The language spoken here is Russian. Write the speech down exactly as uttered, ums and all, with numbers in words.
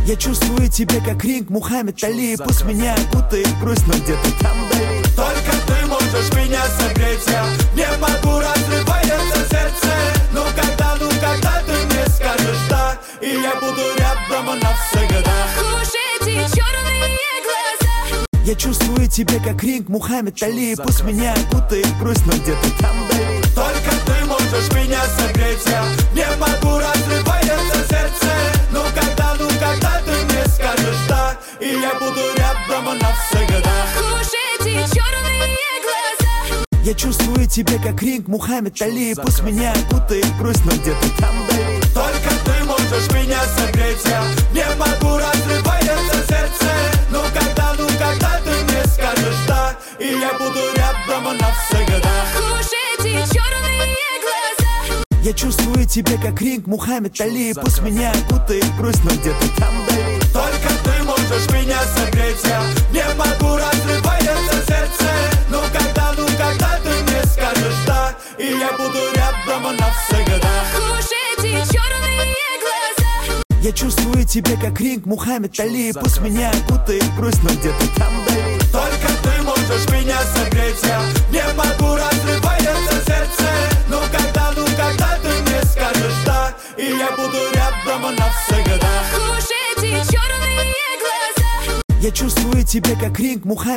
Я чувствую тебя как ринг Мухаммед Али. Пусть меня окутает грусть, но где-то там вдали. Только ты можешь меня согреть. Я не могу, разрывается сердце. Ну когда, ну когда ты мне скажешь да, и я буду рядом навсегда. Уж эти черные глаза. Я чувствую тебя как ринг Мухаммед Али. Пусть меня окутает грусть, но где-то там вдали. Только ты можешь меня согреть. Я не могу, разрывается сердце. Ну когда, ну когда ты мне скажешь да, и я буду рядом навсегда. Уж эти черные глаза. Я чувствую тебя как ринг Мухаммед Али. Пусть меня окутает грусть, но где-то там вдали. Только ты можешь меня согреть. Я не могу, разрывается сердце. Ну когда, ну когда ты мне скажешь да, и я буду рядом навсегда. Уж эти черные глаза. Я чувствую тебя как ринг Мухаммед Али. Пусть меня окутает грусть, но где-то там вдали. Только ты можешь меня согреть. Я не могу, разрывается сердце. Ну когда, ну когда ты мне скажешь да, и я буду рядом навсегда. Уж эти черные глаза. Я чувствую тебя как ринг Мухаммед Али. Пусть меня окутает грусть, но где-то там вдали. Только ты можешь меня согреть. Я не могу, разрывается сердце. Ну когда, ну когда ты мне скажешь да, и я буду рядом навсегда. Уж эти черные глаза. Я чувствую тебя как ринг Мухаммед